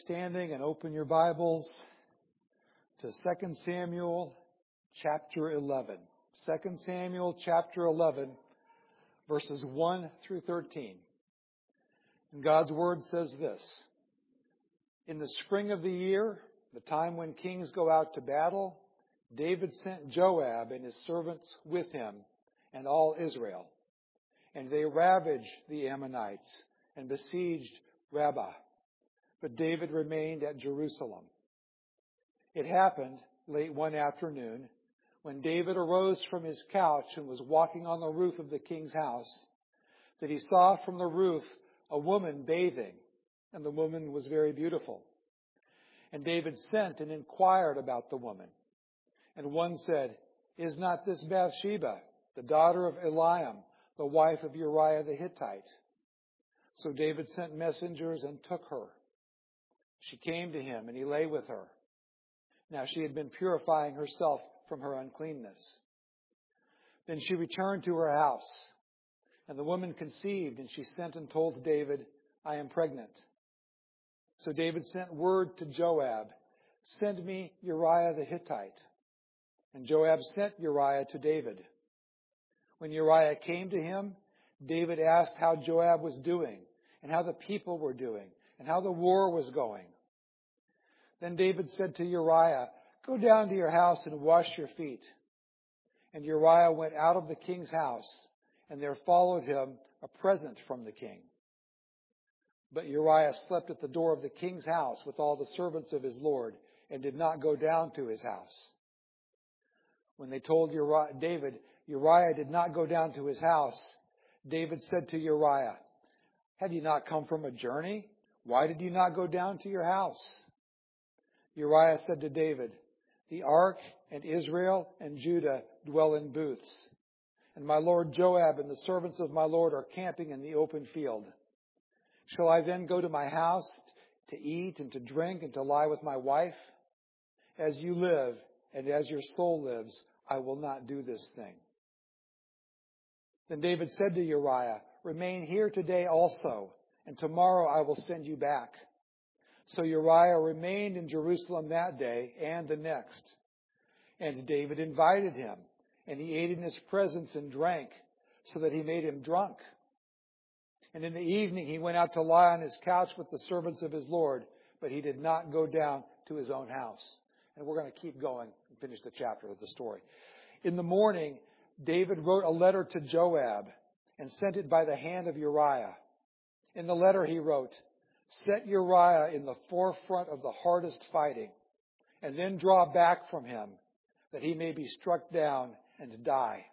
Standing and open your Bibles to 2 Samuel chapter 11. 2 Samuel chapter 11, verses 1 through 13. And God's Word says this: In the spring of the year, the time when kings go out to battle, David sent Joab and his servants with him and all Israel. And they ravaged the Ammonites and besieged Rabbah. But David remained at Jerusalem. It happened late one afternoon, when David arose from his couch and was walking on the roof of the king's house, that he saw from the roof a woman bathing, and the woman was very beautiful. And David sent and inquired about the woman. And one said, Is not this Bathsheba, the daughter of Eliam, the wife of Uriah the Hittite? So David sent messengers and took her. She came to him, and he lay with her. Now she had been purifying herself from her uncleanness. Then she returned to her house, and the woman conceived, and she sent and told David, I am pregnant. So David sent word to Joab, Send me Uriah the Hittite. And Joab sent Uriah to David. When Uriah came to him, David asked how Joab was doing, and how the people were doing, and how the war was going. Then David said to Uriah, Go down to your house and wash your feet. And Uriah went out of the king's house, and there followed him a present from the king. But Uriah slept at the door of the king's house with all the servants of his lord, and did not go down to his house. When they told David Uriah did not go down to his house, David said to Uriah, Have you not come from a journey? Why did you not go down to your house? Uriah said to David, The ark and Israel and Judah dwell in booths, and my lord Joab and the servants of my lord are camping in the open field. Shall I then go to my house to eat and to drink and to lie with my wife? As you live and as your soul lives, I will not do this thing. Then David said to Uriah, Remain here today also, and tomorrow I will send you back. So Uriah remained in Jerusalem that day and the next. And David invited him, and he ate in his presence and drank, so that he made him drunk. And in the evening he went out to lie on his couch with the servants of his lord, but he did not go down to his own house. And we're going to keep going and finish the chapter of the story. In the morning, David wrote a letter to Joab and sent it by the hand of Uriah. In the letter he wrote, Set Uriah in the forefront of the hardest fighting, and then draw back from him, that he may be struck down and die.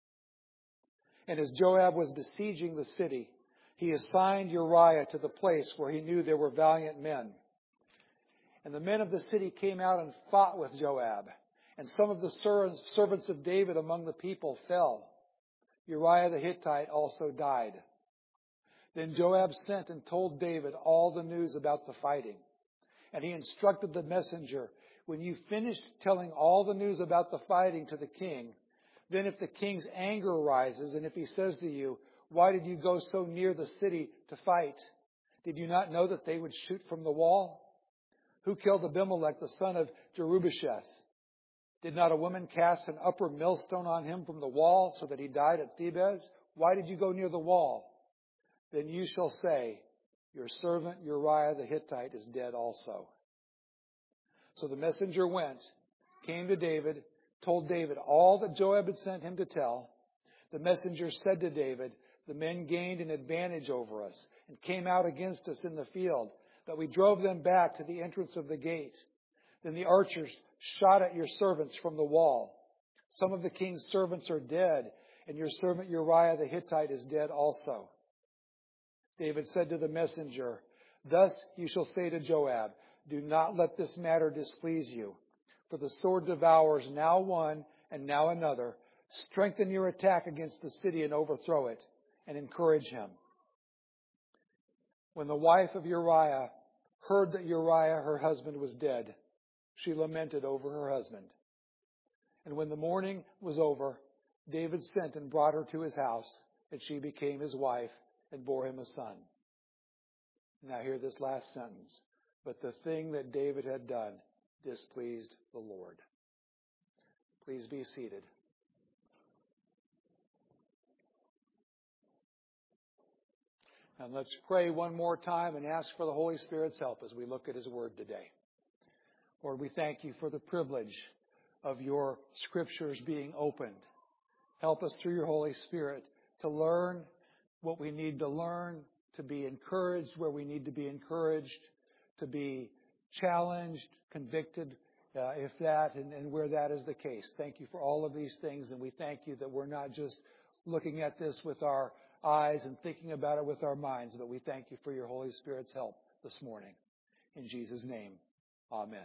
And as Joab was besieging the city, he assigned Uriah to the place where he knew there were valiant men. And the men of the city came out and fought with Joab, and some of the servants of David among the people fell. Uriah the Hittite also died. Then Joab sent and told David all the news about the fighting. And he instructed the messenger, When you finish telling all the news about the fighting to the king, then if the king's anger arises, and if he says to you, Why did you go so near the city to fight? Did you not know that they would shoot from the wall? Who killed Abimelech, the son of Jerubbesheth? Did not a woman cast an upper millstone on him from the wall, so that he died at Thebez? Why did you go near the wall? Then you shall say, Your servant Uriah the Hittite is dead also. So the messenger went, came to David, told David all that Joab had sent him to tell. The messenger said to David, The men gained an advantage over us and came out against us in the field, but we drove them back to the entrance of the gate. Then the archers shot at your servants from the wall. Some of the king's servants are dead, and your servant Uriah the Hittite is dead also. David said to the messenger, Thus you shall say to Joab, Do not let this matter displease you, for the sword devours now one and now another. Strengthen your attack against the city and overthrow it, and encourage him. When the wife of Uriah heard that Uriah, her husband, was dead, she lamented over her husband. And when the mourning was over, David sent and brought her to his house, and she became his wife and bore him a son. Now hear this last sentence. but the thing that David had done displeased the Lord. Please be seated. And let's pray one more time and ask for the Holy Spirit's help as we look at His Word today. Lord, we thank You for the privilege of Your Scriptures being opened. Help us through Your Holy Spirit to learn what we need to learn, to be encouraged where we need to be encouraged, to be challenged, convicted, if that and where that is the case. Thank You for all of these things, and we thank You that we're not just looking at this with our eyes and thinking about it with our minds, but we thank You for Your Holy Spirit's help this morning. In Jesus' name, amen.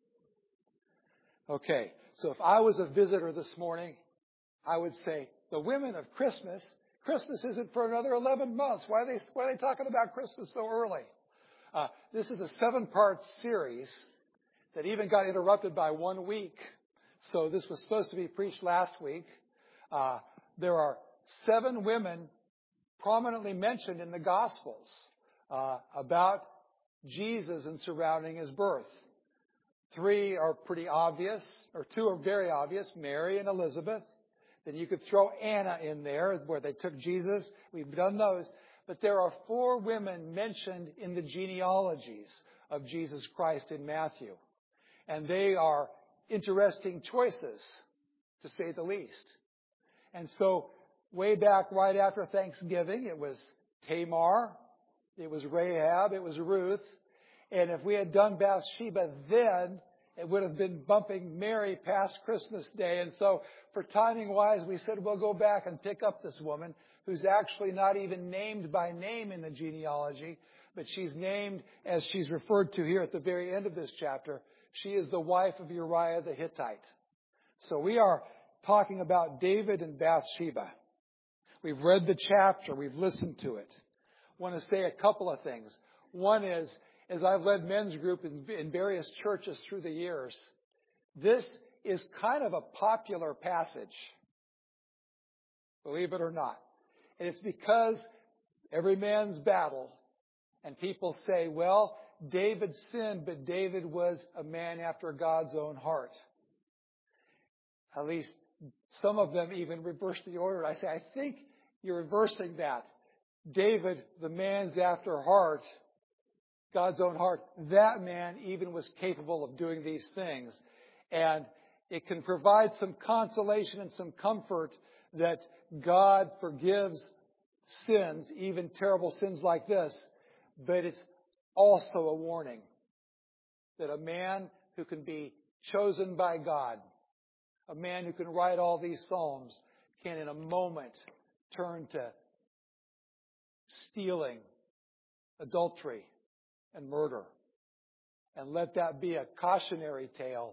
Okay, so if I was a visitor this morning, I would say, the women of Christmas isn't for another 11 months. Why are they talking about Christmas so early? This is a 7-part series that even got interrupted by 1 week. So this was supposed to be preached last week. There are 7 women prominently mentioned in the Gospels about Jesus and surrounding His birth. 3 are pretty obvious, or 2 are very obvious, Mary and Elizabeth. Then you could throw Anna in there, where they took Jesus. We've done those. But there are 4 women mentioned in the genealogies of Jesus Christ in Matthew. And they are interesting choices, to say the least. And so, way back right after Thanksgiving, it was Tamar, it was Rahab, it was Ruth. And if we had done Bathsheba then, it would have been bumping Mary past Christmas Day. And so, for timing-wise, we said we'll go back and pick up this woman who's actually not even named by name in the genealogy, but she's named as she's referred to here at the very end of this chapter. She is the wife of Uriah the Hittite. So we are talking about David and Bathsheba. We've read the chapter. We've listened to it. I want to say a couple of things. One is, as I've led men's group in various churches through the years, this is kind of a popular passage, believe it or not. And it's because every man's battle, and people say, well, David sinned, but David was a man after God's own heart. At least some of them even reverse the order. I say, I think you're reversing that. David, the man's after heart, God's own heart, that man even was capable of doing these things. And it can provide some consolation and some comfort that God forgives sins, even terrible sins like this. But it's also a warning that a man who can be chosen by God, a man who can write all these psalms, can in a moment turn to stealing, adultery, and murder. And let that be a cautionary tale,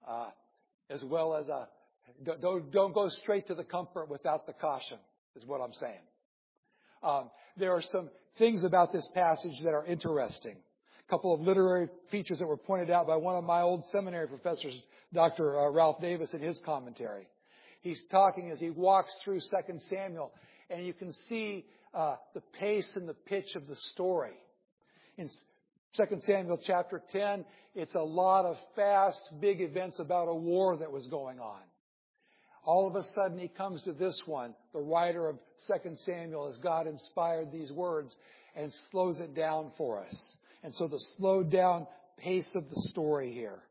as well as don't go straight to the comfort without the caution, is what I'm saying. There are some things about this passage that are interesting. A couple of literary features that were pointed out by one of my old seminary professors, Dr. Ralph Davis, in his commentary. He's talking as he walks through 2 Samuel, and you can see the pace and the pitch of the story. In 2 Samuel chapter 10, it's a lot of fast, big events about a war that was going on. All of a sudden, he comes to this one, the writer of 2 Samuel, as God inspired these words, and slows it down for us. And so the slowed down pace of the story here.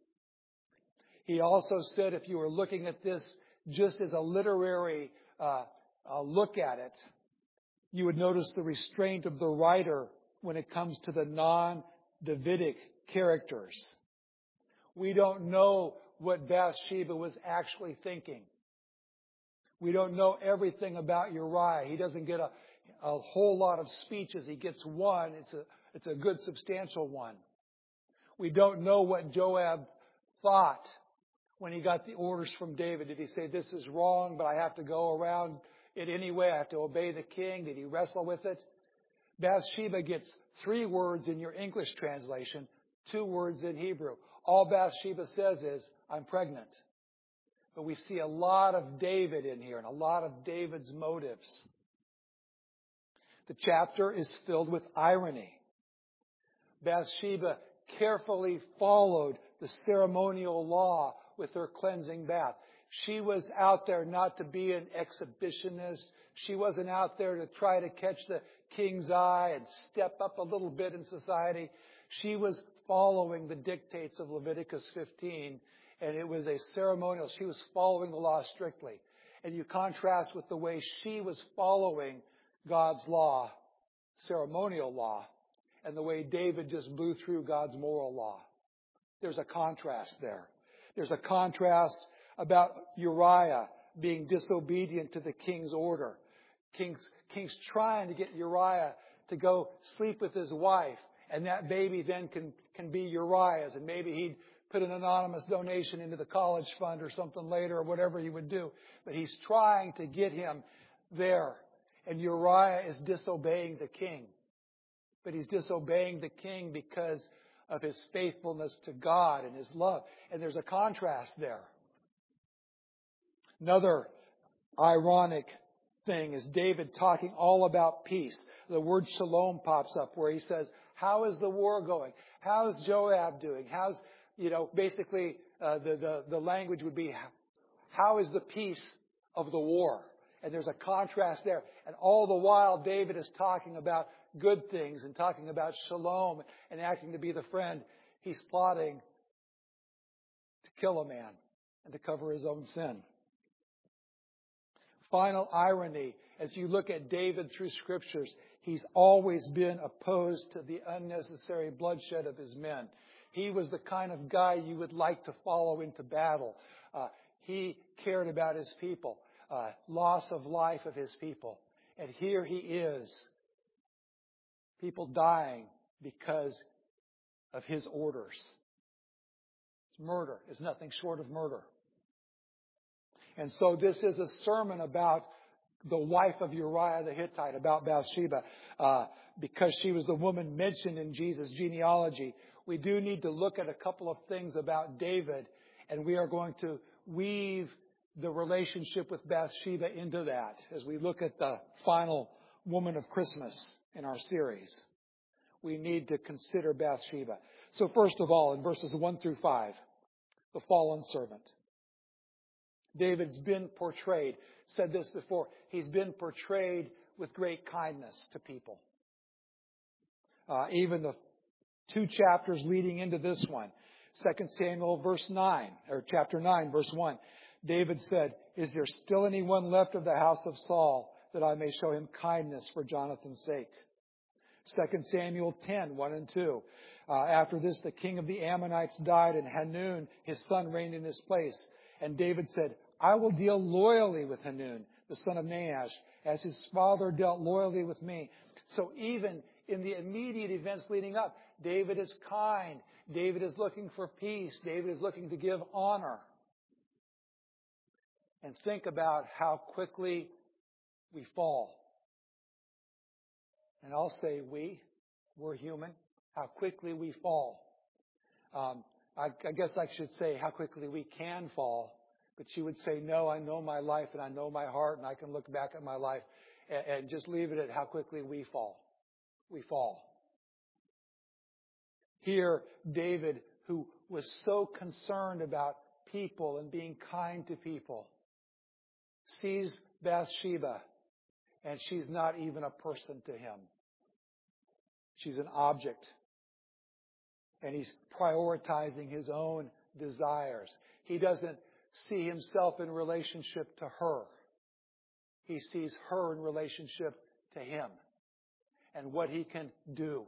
He also said if you were looking at this just as a literary look at it, you would notice the restraint of the writer when it comes to the non-Davidic characters. We don't know what Bathsheba was actually thinking. We don't know everything about Uriah. He doesn't get a whole lot of speeches. He gets one. It's a good substantial one. We don't know what Joab thought when he got the orders from David. Did he say, this is wrong, but I have to go around it anyway? I have to obey the king? Did he wrestle with it? Bathsheba gets 3 words in your English translation, 2 words in Hebrew. All Bathsheba says is, I'm pregnant. But we see a lot of David in here and a lot of David's motives. The chapter is filled with irony. Bathsheba carefully followed the ceremonial law with her cleansing bath. She was out there not to be an exhibitionist. She wasn't out there to try to catch the king's eye and step up a little bit in society. She was following the dictates of Leviticus 15, and it was a ceremonial. She was following the law strictly. And you contrast with the way she was following God's law, ceremonial law, and the way David just blew through God's moral law. There's a contrast there. There's a contrast about Uriah being disobedient to the king's order. King's trying to get Uriah to go sleep with his wife, and that baby then can be Uriah's, and maybe he'd put an anonymous donation into the college fund or something later, or whatever he would do. But he's trying to get him there. And Uriah is disobeying the king. But he's disobeying the king because of his faithfulness to God and his love. And there's a contrast there. Another ironic thing is David talking all about peace. The word shalom pops up where he says, how is the war going? How's Joab doing? How's, basically the language would be, how is the peace of the war? And there's a contrast there. And all the while, David is talking about good things and talking about shalom and acting to be the friend. He's plotting to kill a man and to cover his own sin. Final irony, as you look at David through scriptures, he's always been opposed to the unnecessary bloodshed of his men. He was the kind of guy you would like to follow into battle. He cared about his people, loss of life of his people. And here he is, people dying because of his orders. It's murder. It's nothing short of murder. And so this is a sermon about the wife of Uriah the Hittite, about Bathsheba, because she was the woman mentioned in Jesus' genealogy. We do need to look at a couple of things about David, and we are going to weave the relationship with Bathsheba into that as we look at the final woman of Christmas in our series. We need to consider Bathsheba. So first of all, in verses 1 through 5, the fallen servant. David's been portrayed, said this before, he's been portrayed with great kindness to people. Even the 2 chapters leading into this one, 2 Samuel chapter 9, verse 1, David said, is there still anyone left of the house of Saul that I may show him kindness for Jonathan's sake? 2 Samuel 10, 1 and 2. After this, the king of the Ammonites died, and Hanun, his son, reigned in his place. And David said, I will deal loyally with Hanun, the son of Nahash, as his father dealt loyally with me. So even in the immediate events leading up, David is kind. David is looking for peace. David is looking to give honor. And think about how quickly we fall. And I'll say we're human, how quickly we fall. I guess I should say how quickly we can fall. But she would say, no, I know my life and I know my heart and I can look back at my life and just leave it at how quickly we fall. We fall. Here, David, who was so concerned about people and being kind to people, sees Bathsheba and she's not even a person to him. She's an object. And he's prioritizing his own desires. He doesn't see himself in relationship to her. He sees her in relationship to him and what he can do.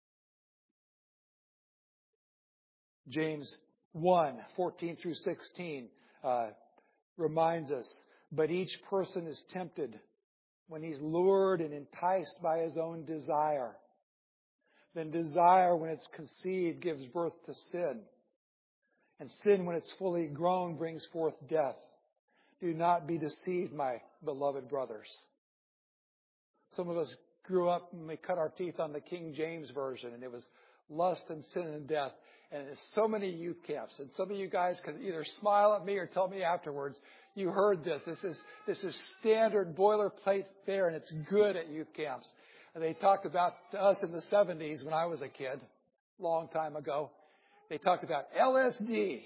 James 1, 14 through 16 reminds us, but each person is tempted when he's lured and enticed by his own desire. Then desire, when it's conceived, gives birth to sin. And sin, when it's fully grown, brings forth death. Do not be deceived, my beloved brothers. Some of us grew up and we cut our teeth on the King James Version, and it was lust and sin and death. And there's so many youth camps. And some of you guys can either smile at me or tell me afterwards, you heard this. This is standard boilerplate fare, and it's good at youth camps. And they talked about to us in the 70s when I was a kid. long time ago. They talked about LSD,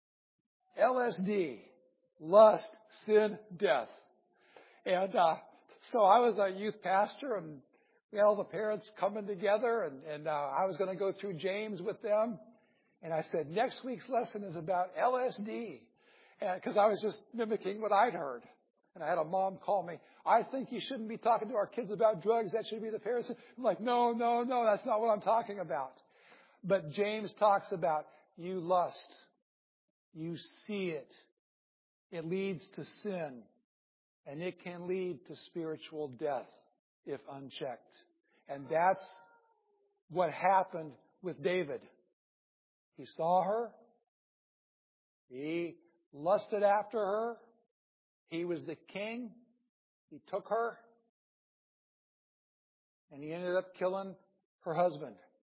lust, sin, death. And so I was a youth pastor, and we had all the parents coming together, and I was going to go through James with them. And I said, next week's lesson is about LSD, because I was just mimicking what I'd heard. And I had a mom call me, I think you shouldn't be talking to our kids about drugs. That should be the parents. I'm like, no, that's not what I'm talking about. But James talks about you lust. You see it. It leads to sin. And it can lead to spiritual death if unchecked. And that's what happened with David. He saw her. He lusted after her. He was the king. He took her. And he ended up killing her husband.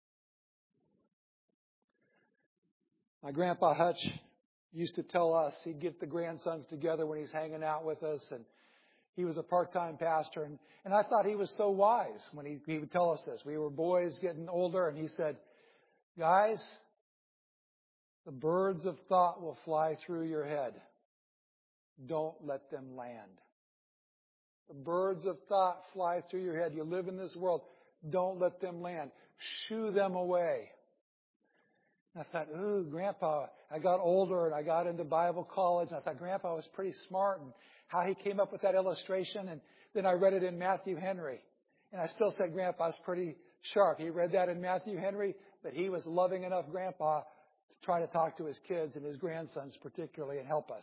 My grandpa Hutch used to tell us, he'd get the grandsons together when he's hanging out with us, and he was a part-time pastor, and I thought he was so wise when he would tell us this. We were boys getting older, and he said, guys, the birds of thought will fly through your head. Don't let them land. The birds of thought fly through your head. You live in this world. Don't let them land. Shoo them away. And I thought, ooh, Grandpa, I got older and I got into Bible college. And I thought Grandpa was pretty smart and how he came up with that illustration. And then I read it in Matthew Henry. And I still said Grandpa's pretty sharp. He read that in Matthew Henry, but he was loving enough Grandpa to try to talk to his kids and his grandsons particularly and help us.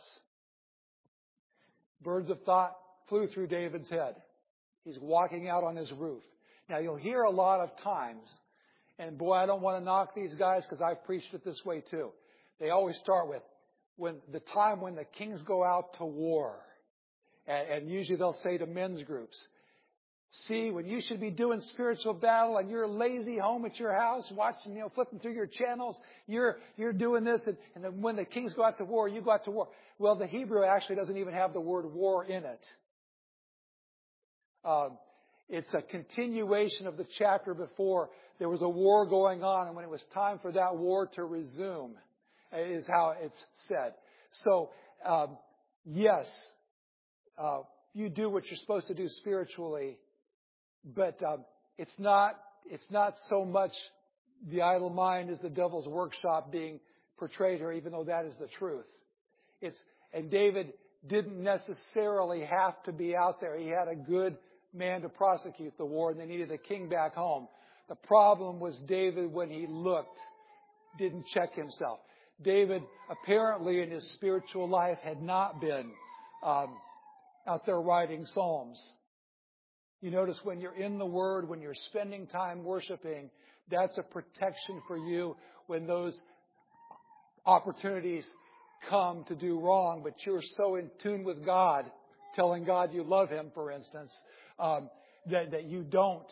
Birds of thought flew through David's head. He's walking out on his roof. Now you'll hear a lot of times, and boy, I don't want to knock these guys because I've preached it this way too. They always start with when the time when the kings go out to war. And usually they'll say to men's groups, see, when you should be doing spiritual battle and you're lazy home at your house, watching, flipping through your channels, you're doing this. And then when the kings go out to war, you go out to war. Well, the Hebrew actually doesn't even have the word war in it. It's a continuation of the chapter before. There was a war going on, and when it was time for that war to resume, is how it's said. So, yes, you do what you're supposed to do spiritually, but it's not so much the idle mind is the devil's workshop being portrayed here, even though that is the truth. And David didn't necessarily have to be out there. He had a good man to prosecute the war, and they needed a king back home. The problem was David, when he looked, didn't check himself. David, apparently in his spiritual life, had not been out there writing psalms. You notice when you're in the Word, when you're spending time worshiping, that's a protection for you when those opportunities come to do wrong, but you're so in tune with God, telling God you love Him, for instance, that you don't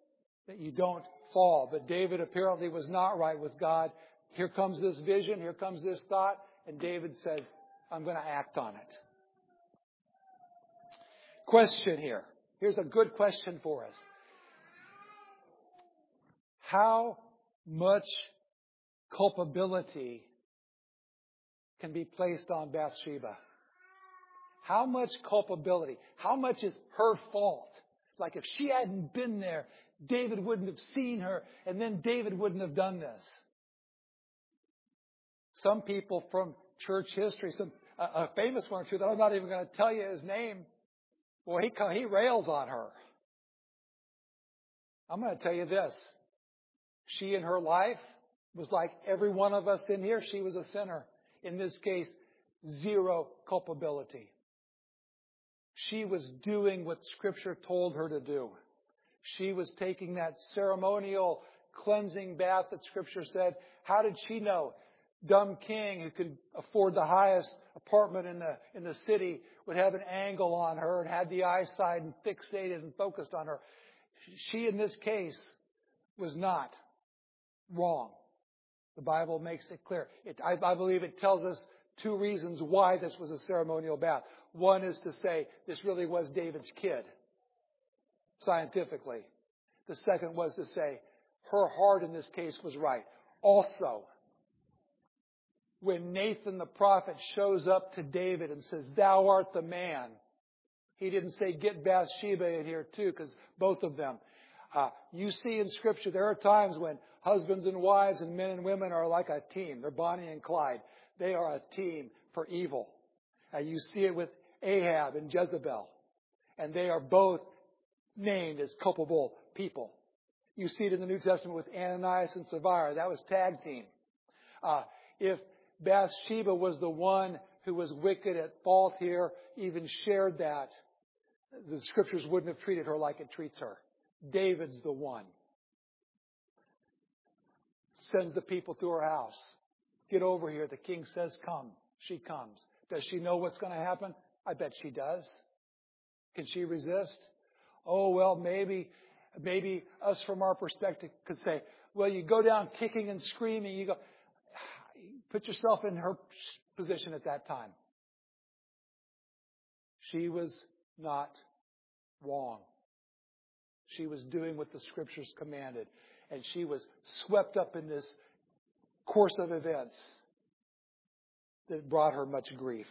fall. But David apparently was not right with God. Here comes this vision, here comes this thought, and David said, I'm going to act on it. Question here. Here's a good question for us. How much culpability can be placed on Bathsheba? How much culpability? How much is her fault? Like if she hadn't been there, David wouldn't have seen her, and then David wouldn't have done this. Some people from church history, a famous one or two that I'm not even going to tell you his name, well, he rails on her. I'm going to tell you this. She in her life was like every one of us in here. She was a sinner. In this case, zero culpability. She was doing what Scripture told her to do. She was taking that ceremonial cleansing bath that Scripture said. How did she know? Dumb king who could afford the highest apartment in the city would have an angle on her and had the eyesight and fixated and focused on her. She, in this case, was not wrong. The Bible makes it clear. I believe it tells us two reasons why this was a ceremonial bath. One is to say this really was David's kid, scientifically. The second was to say her heart in this case was right. Also, when Nathan the prophet shows up to David and says, "Thou art the man," he didn't say, "Get Bathsheba in here too," because both of them. You see in Scripture, there are times when husbands and wives and men and women are like a team. They're Bonnie and Clyde. They are a team for evil. You see it with Ahab and Jezebel. And they are both named as culpable people. You see it in the New Testament with Ananias and Sapphira. That was tag team. If Bathsheba was the one who was wicked at fault here, even shared that, the Scriptures wouldn't have treated her like it treats her. David's the one. Sends the people to her house. "Get over here. The king says come." She comes. Does she know what's going to happen? I bet she does. Can she resist? Oh, well, maybe us from our perspective could say, well, you go down kicking and screaming. You go, put yourself in her position at that time. She was not wrong. She was doing what the Scriptures commanded. And she was swept up in this course of events that brought her much grief.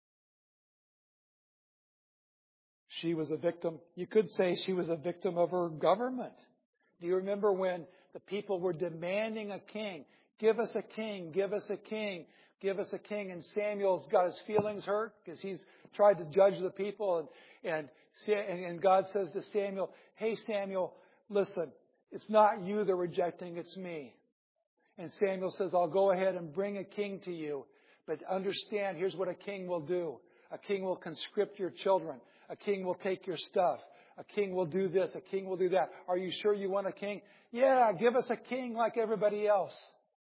She was a victim. You could say she was a victim of her government. Do you remember when the people were demanding a king? Give us a king, give us a king, give us a king. And Samuel's got his feelings hurt because he's tried to judge the people. And God says to Samuel, "Hey, Samuel, listen, it's not you they're rejecting, it's me." And Samuel says, "I'll go ahead and bring a king to you. But understand, here's what a king will do. A king will conscript your children. A king will take your stuff. A king will do this. A king will do that. Are you sure you want a king? Yeah, give us a king like everybody else."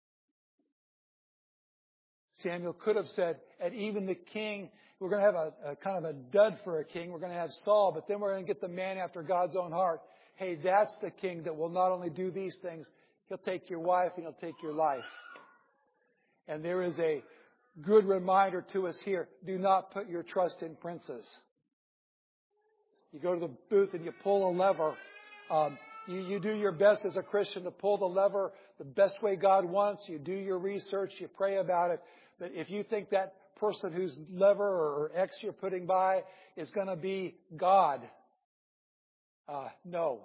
Samuel could have said, and even the king, we're going to have a kind of a dud for a king. We're going to have Saul, but then we're going to get the man after God's own heart. Hey, that's the king that will not only do these things, he'll take your wife and he'll take your life. And there is a good reminder to us here. Do not put your trust in princes. You go to the booth and you pull a lever. You do your best as a Christian to pull the lever the best way God wants. You do your research. You pray about it. But if you think that person whose lever or X you're putting by is going to be God, no.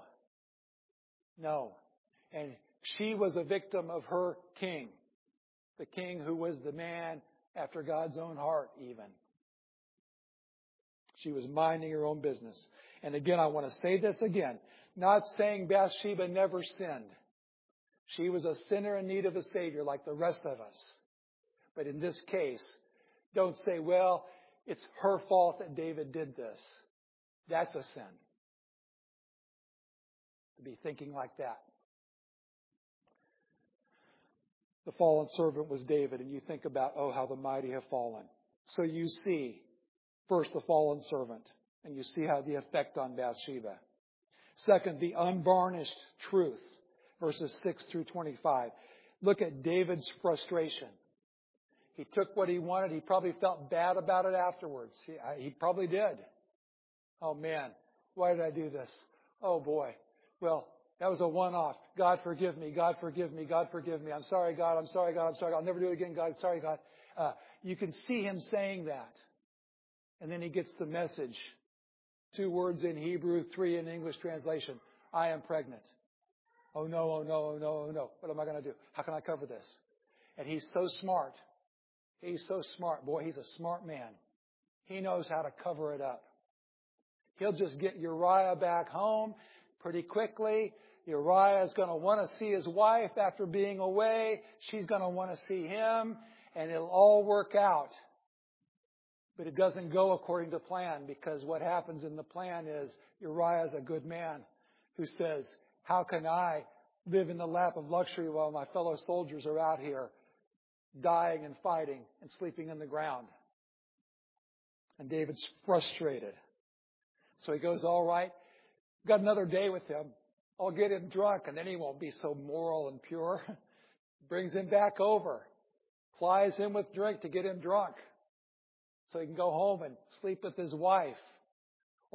And she was a victim of her king. The king who was the man after God's own heart even. She was minding her own business. And again, I want to say this again. Not saying Bathsheba never sinned. She was a sinner in need of a Savior like the rest of us. But in this case, don't say, well, it's her fault that David did this. That's a sin. To be thinking like that. The fallen servant was David, and you think about, oh, how the mighty have fallen. So you see, first, the fallen servant, and you see how the effect on Bathsheba. Second, the unvarnished truth, verses 6 through 25. Look at David's frustration. He took what he wanted. He probably felt bad about it afterwards. He probably did. Oh, man, why did I do this? Oh, boy. Well, that was a one-off. God, forgive me. God, forgive me. God, forgive me. I'm sorry, God. I'm sorry, God. I'm sorry. I'll never do it again, God. Sorry, God. You can see him saying that. And then he gets the message. 2 words in Hebrew, 3 in English translation. I am pregnant. Oh, no, oh, no, oh, no, oh, no. What am I going to do? How can I cover this? And he's so smart. He's so smart. Boy, he's a smart man. He knows how to cover it up. He'll just get Uriah back home pretty quickly. Uriah is going to want to see his wife after being away. She's going to want to see him. And it'll all work out. But it doesn't go according to plan, because what happens in the plan is Uriah is a good man who says, how can I live in the lap of luxury while my fellow soldiers are out here dying and fighting and sleeping in the ground? And David's frustrated. So he goes, all right, got another day with him. I'll get him drunk and then he won't be so moral and pure. Brings him back over. Plies him with drink to get him drunk. So he can go home and sleep with his wife. Or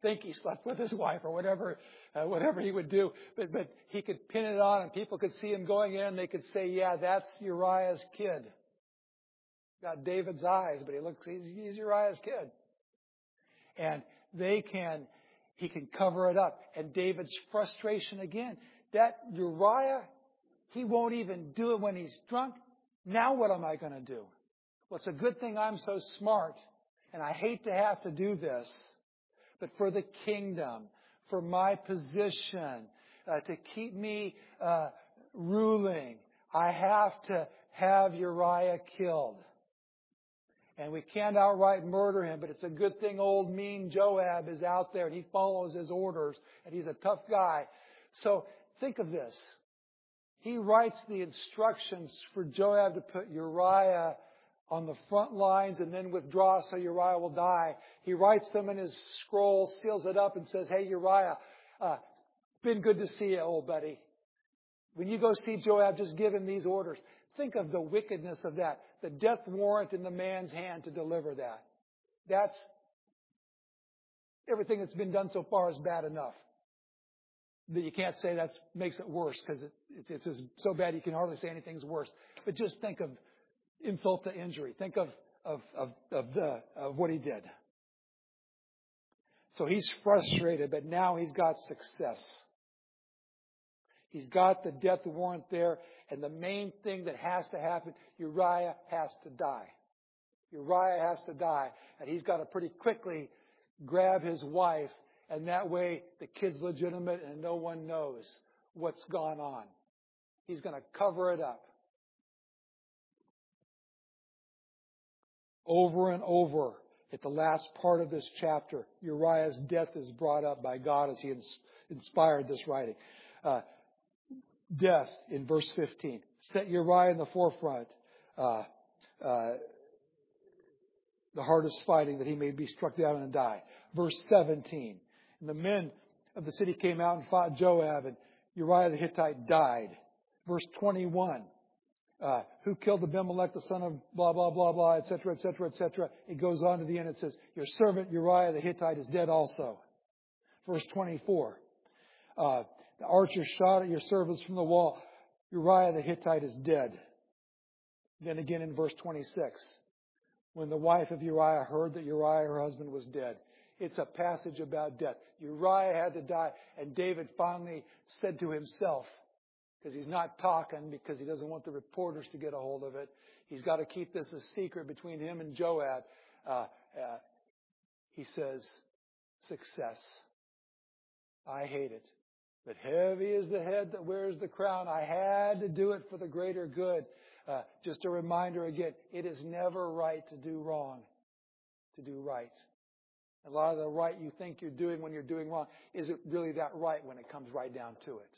think he slept with his wife or whatever he would do. But he could pin it on and people could see him going in. They could say, yeah, that's Uriah's kid. Got David's eyes, but he's Uriah's kid. And he can cover it up. And David's frustration again, that Uriah, he won't even do it when he's drunk. Now what am I going to do? Well, it's a good thing I'm so smart, and I hate to have to do this, but for the kingdom, for my position, to keep me ruling, I have to have Uriah killed. And we can't outright murder him, but it's a good thing old mean Joab is out there and he follows his orders and he's a tough guy. So think of this. He writes the instructions for Joab to put Uriah on the front lines and then withdraw so Uriah will die. He writes them in his scroll, seals it up and says, hey Uriah, been good to see you, old buddy. When you go see Joab, just give him these orders. Think of the wickedness of that. The death warrant in the man's hand to deliver that. That's everything that's been done so far is bad enough. That you can't say that makes it worse because it's so bad you can hardly say anything's worse. But just think of insult to injury. Think of what he did. So he's frustrated, but now he's got success. He's got the death warrant there, and the main thing that has to happen, Uriah has to die. Uriah has to die, and he's got to pretty quickly grab his wife, and that way the kid's legitimate and no one knows what's gone on. He's going to cover it up. Over and over, at the last part of this chapter, Uriah's death is brought up by God as he inspired this writing. Death in verse 15. Set Uriah in the forefront. The hardest fighting that he may be struck down and die. Verse 17. And the men of the city came out and fought Joab, and Uriah the Hittite died. Verse 21. Who killed Abimelech, the son of blah, blah, blah, blah, etc., etc., etc. It goes on to the end. It says, your servant Uriah the Hittite is dead also. Verse 24. The archer shot at your servants from the wall. Uriah the Hittite is dead. Then again in verse 26. When the wife of Uriah heard that Uriah, her husband, was dead. It's a passage about death. Uriah had to die. And David finally said to himself, because he's not talking because he doesn't want the reporters to get a hold of it. He's got to keep this a secret between him and Joab. He says, success. I hate it. But heavy is the head that wears the crown. I had to do it for the greater good. Just a reminder again, it is never right to do wrong, to do right. A lot of the right you think you're doing when you're doing wrong, is it really that right when it comes right down to it?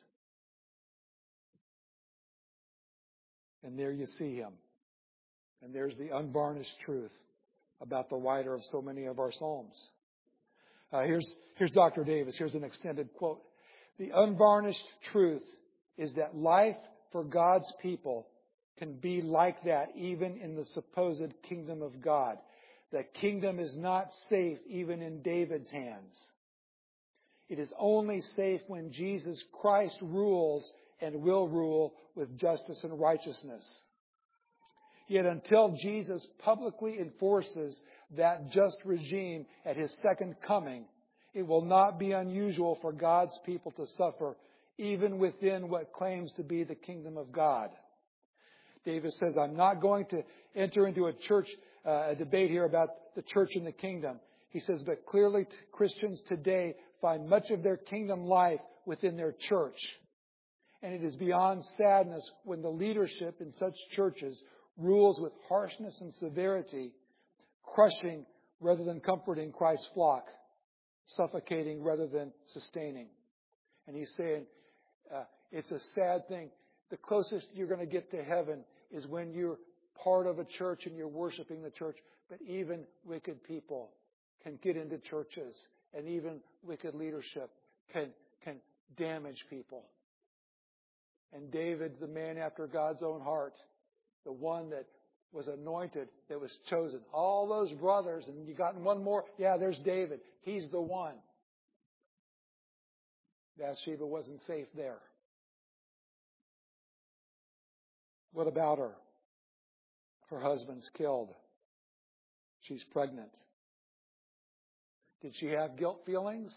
And there you see him. And there's the unvarnished truth about the writer of so many of our Psalms. Here's Dr. Davis. Here's an extended quote. The unvarnished truth is that life for God's people can be like that even in the supposed kingdom of God. The kingdom is not safe even in David's hands. It is only safe when Jesus Christ rules and will rule with justice and righteousness. Yet until Jesus publicly enforces that just regime at his second coming, it will not be unusual for God's people to suffer even within what claims to be the kingdom of God. David says, I'm not going to enter into a debate here about the church and the kingdom. He says, but clearly Christians today find much of their kingdom life within their church. And it is beyond sadness when the leadership in such churches rules with harshness and severity, crushing rather than comforting Christ's flock, suffocating rather than sustaining. And he's saying, it's a sad thing. The closest you're going to get to heaven is when you're part of a church and you're worshiping the church. But even wicked people can get into churches, and even wicked leadership can damage people. And David, the man after God's own heart, the one that was anointed, that was chosen. All those brothers, and you got one more. Yeah, there's David. He's the one. Bathsheba wasn't safe there. What about her? Her husband's killed. She's pregnant. Did she have guilt feelings?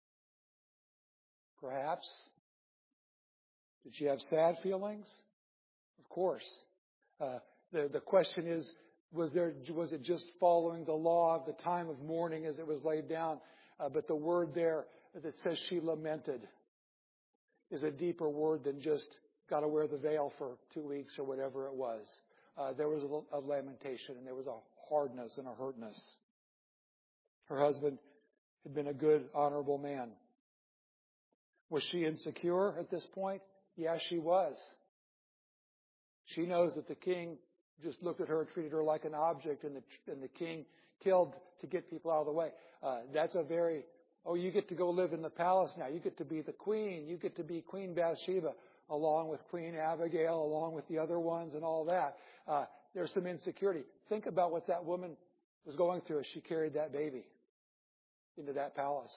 Perhaps. Did she have sad feelings? Of course. The question is, was it just following the law of the time of mourning as it was laid down? But the word there that says she lamented is a deeper word than just got to wear the veil for 2 weeks or whatever it was. There was a lamentation, and there was a hardness and a hurtness. Her husband had been a good, honorable man. Was she insecure at this point? Yes, she was. She knows that the king just looked at her and treated her like an object, and the king killed to get people out of the way. That's a very, you get to go live in the palace now. You get to be the queen. You get to be Queen Bathsheba, along with Queen Abigail, along with the other ones and all that. There's some insecurity. Think about what that woman was going through as she carried that baby into that palace.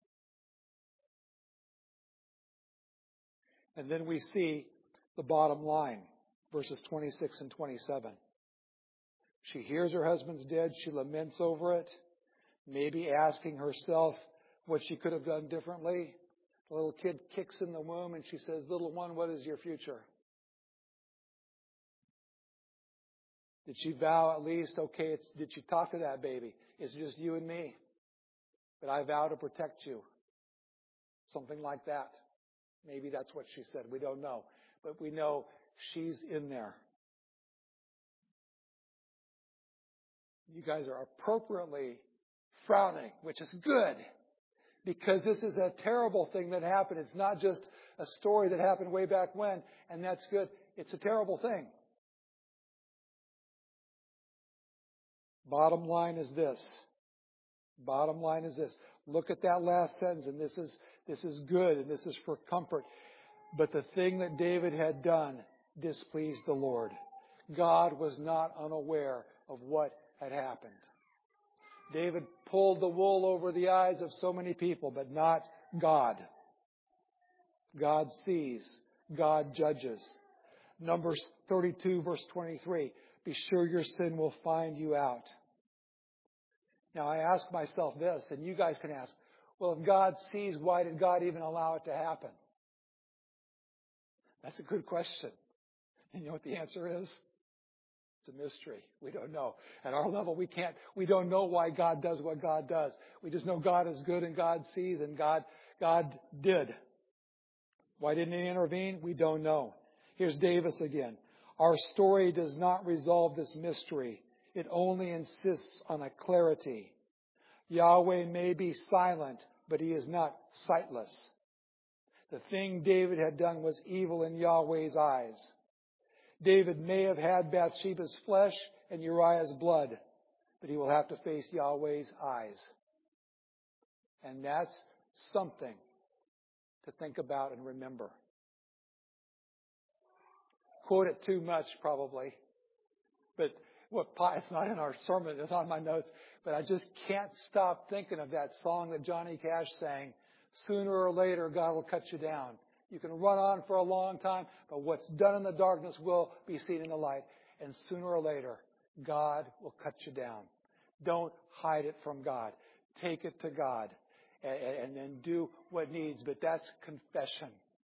And then we see the bottom line, verses 26 and 27. She hears her husband's dead. She laments over it, maybe asking herself what she could have done differently. The little kid kicks in the womb and she says, "Little one, what is your future?" Did she vow at least, did she talk to that baby? It's just you and me. But I vow to protect you. Something like that. Maybe that's what she said. We don't know. But we know she's in there. You guys are appropriately frowning, which is good. Because this is a terrible thing that happened. It's not just a story that happened way back when, and that's good. It's a terrible thing. Bottom line is this. Bottom line is this. Look at that last sentence, and this is good, and this is for comfort. But the thing that David had done displeased the Lord. God was not unaware of what had happened. David pulled the wool over the eyes of so many people, but not God. God sees. God judges. Numbers 32, verse 23. Be sure your sin will find you out. Now I ask myself this, and you guys can ask, well, if God sees, why did God even allow it to happen? That's a good question. And you know what the answer is? It's a mystery. We don't know. At our level, we don't know why God does what God does. We just know God is good and God sees, and God did. Why didn't He intervene? We don't know. Here's Davis again. Our story does not resolve this mystery. It only insists on a clarity. Yahweh may be silent, but He is not sightless. The thing David had done was evil in Yahweh's eyes. David may have had Bathsheba's flesh and Uriah's blood, but he will have to face Yahweh's eyes. And that's something to think about and remember. Quote it too much, probably. But it's not in our sermon, it's on my notes. But I just can't stop thinking of that song that Johnny Cash sang, "Sooner or later, God will cut you down." You can run on for a long time, but what's done in the darkness will be seen in the light. And sooner or later, God will cut you down. Don't hide it from God. Take it to God and then do what needs. But that's confession.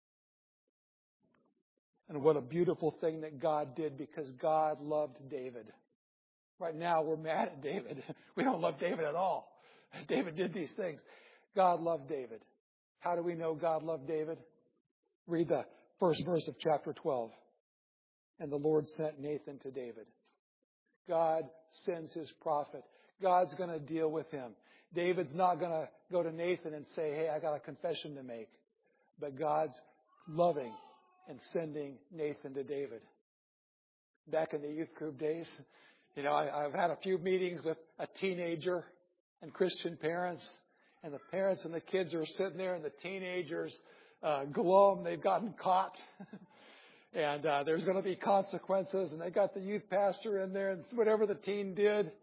And what a beautiful thing that God did, because God loved David. Right now, we're mad at David. We don't love David at all. David did these things. God loved David. How do we know God loved David? Read the first verse of chapter 12. And the Lord sent Nathan to David. God sends His prophet. God's going to deal with him. David's not going to go to Nathan and say, "Hey, I got a confession to make." But God's loving and sending Nathan to David. Back in the youth group days, I've had a few meetings with a teenager and Christian parents. And the parents and the kids are sitting there, and the teenagers glum. They've gotten caught. And there's going to be consequences. And they got the youth pastor in there and whatever the teen did.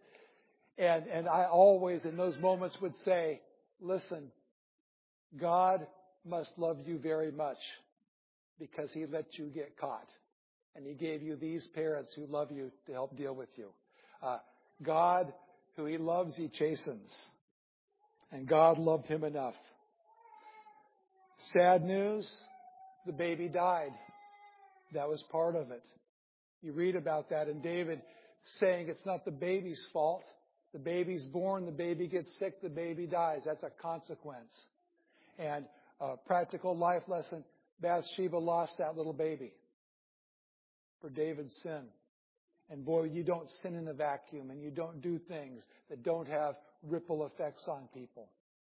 And I always in those moments would say, listen, God must love you very much because He let you get caught. And He gave you these parents who love you to help deal with you. God, who He loves, He chastens. And God loved him enough. Sad news, the baby died. That was part of it. You read about that, and David saying it's not the baby's fault. The baby's born, the baby gets sick, the baby dies. That's a consequence. And a practical life lesson, Bathsheba lost that little baby for David's sin. And boy, you don't sin in a vacuum, and you don't do things that don't have ripple effects on people.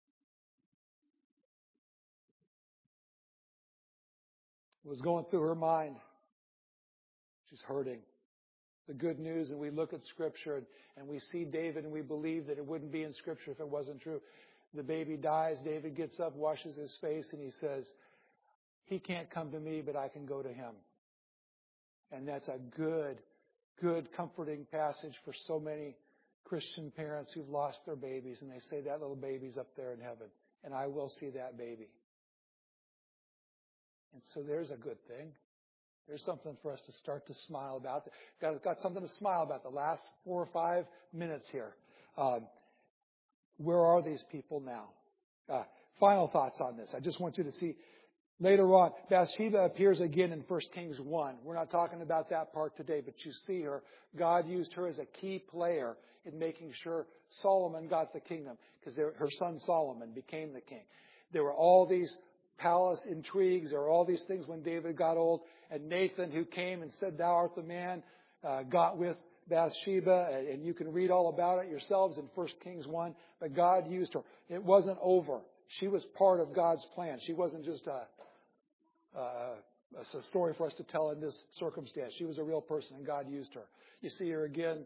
It was going through her mind. She's hurting. The good news, and we look at Scripture and we see David and we believe that it wouldn't be in Scripture if it wasn't true. The baby dies. David gets up, washes his face, and he says, He can't come to me, but I can go to Him. And that's a good, comforting passage for so many Christian parents who've lost their babies, and they say that little baby's up there in heaven, and I will see that baby. And so there's a good thing. There's something for us to start to smile about. Got something to smile about the last 4 or 5 minutes here. Where are these people now? Final thoughts on this. I just want you to see later on, Bathsheba appears again in 1 Kings 1. We're not talking about that part today, but you see her. God used her as a key player in making sure Solomon got the kingdom, because her son Solomon became the king. There were all these palace intrigues. There were all these things when David got old. And Nathan, who came and said, Thou art the man, got with Bathsheba. And you can read all about it yourselves in 1 Kings 1. But God used her. It wasn't over. She was part of God's plan. She wasn't just a story for us to tell in this circumstance. She was a real person, and God used her. You see her again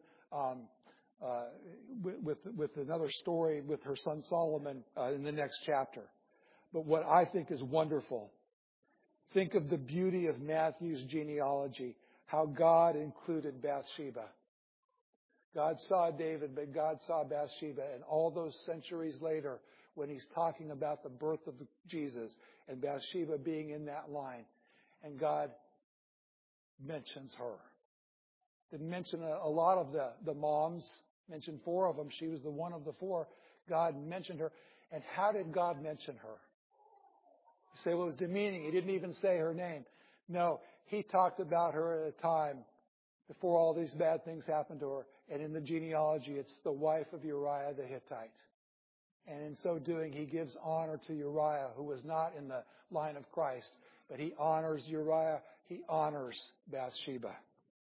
with another story with her son Solomon in the next chapter. But what I think is wonderful, think of the beauty of Matthew's genealogy, how God included Bathsheba. God saw David, but God saw Bathsheba. And all those centuries later, when He's talking about the birth of Jesus and Bathsheba being in that line, and God mentions her. Didn't mention a lot of the moms, mentioned 4 of them. She was the one of the 4. God mentioned her. And how did God mention her? You say, well, it was demeaning. He didn't even say her name. No, He talked about her at a time before all these bad things happened to her. And in the genealogy, it's the wife of Uriah the Hittite. And in so doing, He gives honor to Uriah, who was not in the line of Christ. But He honors Uriah. He honors Bathsheba.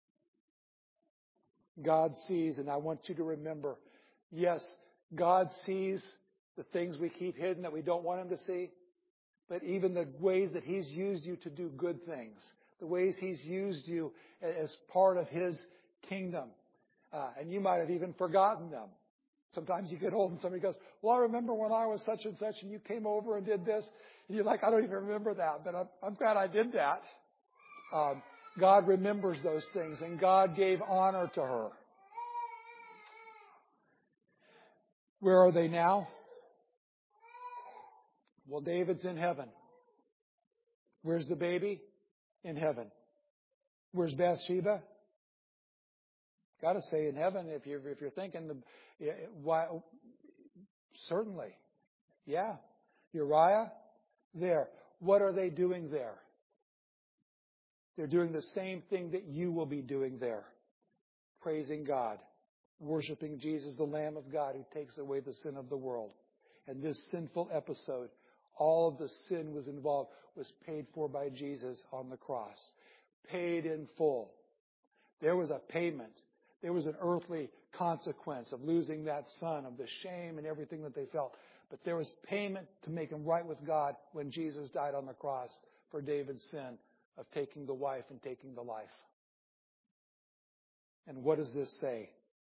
God sees, and I want you to remember, yes, God sees the things we keep hidden that we don't want Him to see. But even the ways that He's used you to do good things, the ways He's used you as part of His kingdom. And you might have even forgotten them. Sometimes you get old and somebody goes, well, I remember when I was such and such and you came over and did this. And you're like, I don't even remember that, but I'm glad I did that. God remembers those things, and God gave honor to her. Where are they now? Well, David's in heaven. Where's the baby? In heaven. Where's Bathsheba? Got to say in heaven. If you're thinking, why? Certainly, yeah. Uriah, there. What are they doing there? They're doing the same thing that you will be doing there, praising God, worshiping Jesus, the Lamb of God, who takes away the sin of the world. And this sinful episode, all of the sin was involved, was paid for by Jesus on the cross. Paid in full. There was a payment. There was an earthly consequence of losing that son, of the shame and everything that they felt. But there was payment to make him right with God when Jesus died on the cross for David's sin of taking the wife and taking the life. And what does this say?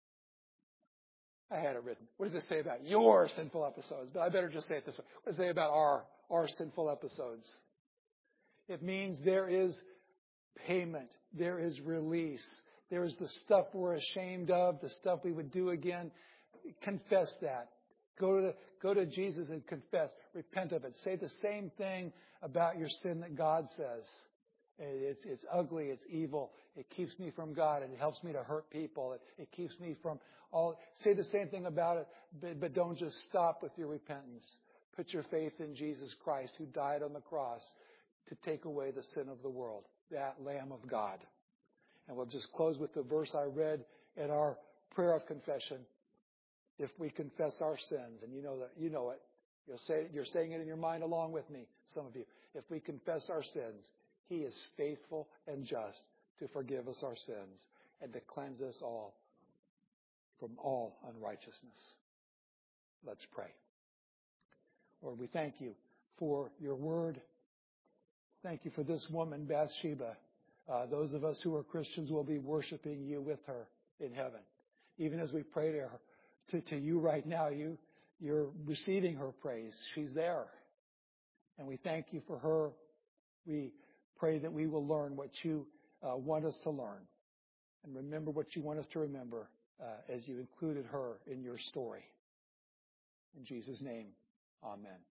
I had it written. What does it say about your sinful episodes? But I better just say it this way. What does it say about our sinful episodes? It means there is payment. There is release. There is the stuff we're ashamed of, the stuff we would do again. Confess that. Go to Jesus and confess. Repent of it. Say the same thing about your sin that God says. It's ugly. It's evil. It keeps me from God. It helps me to hurt people. It keeps me from all. Say the same thing about it, but don't just stop with your repentance. Put your faith in Jesus Christ, who died on the cross to take away the sin of the world, that Lamb of God. And we'll just close with the verse I read in our prayer of confession. If we confess our sins, and you know it. You're saying it in your mind along with me, some of you. If we confess our sins, He is faithful and just to forgive us our sins and to cleanse us all from all unrighteousness. Let's pray. Lord, we thank you for your word. Thank you for this woman, Bathsheba. Those of us who are Christians will be worshiping you with her in heaven. Even as we pray to her, to you right now, you're receiving her praise. She's there. And we thank you for her. We pray that we will learn what you want us to learn and remember what you want us to remember as you included her in your story. In Jesus' name, amen.